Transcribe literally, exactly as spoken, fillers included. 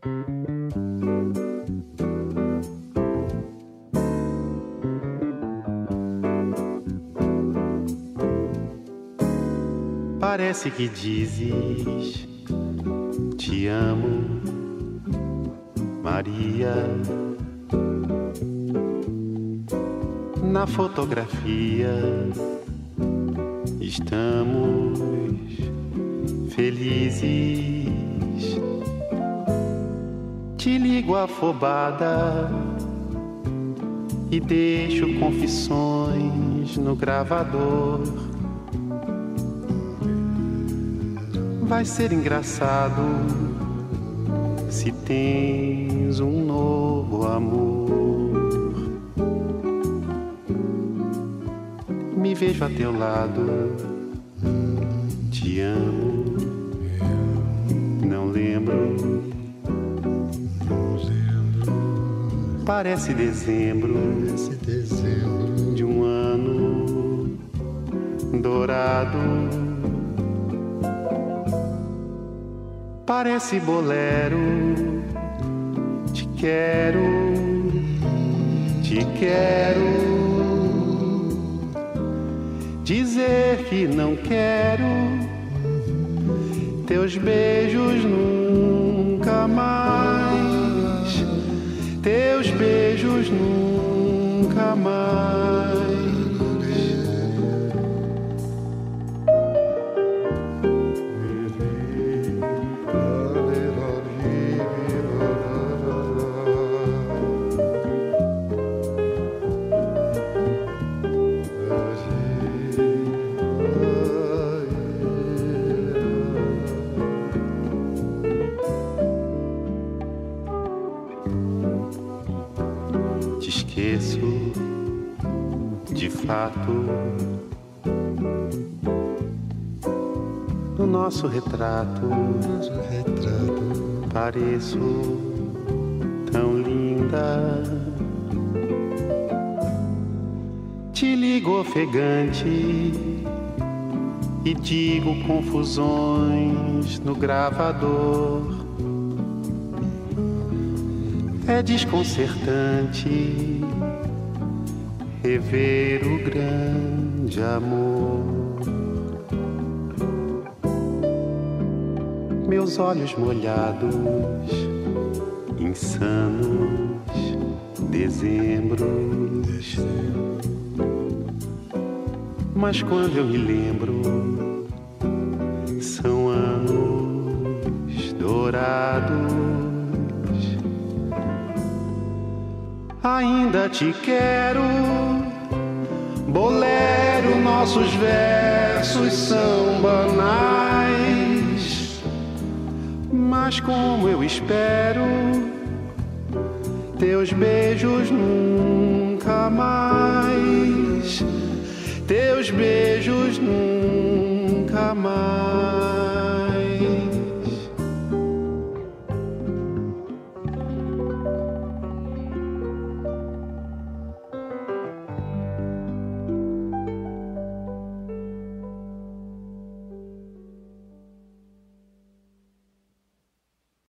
Parece que dizes te amo, Maria. Na fotografia estamos felizes. Te ligo afobada e deixo confissões no gravador. Vai ser engraçado se tens um novo amor. Me vejo a teu lado, te amo, não lembro. Parece dezembro de um ano dourado. Parece bolero, te quero, te quero. Dizer que não quero teus beijos nunca mais, teus beijos nunca mais. Te esqueço, de fato, no nosso retrato, nosso retrato. Pareço tão linda. Te ligo ofegante e digo confusões no gravador. É desconcertante rever o grande amor. Meus olhos molhados, insanos, dezembros. Mas quando eu me lembro, são anos dourados. Ainda te quero, bolero, nossos versos são banais. Mas como eu espero teus beijos nunca mais, teus beijos nunca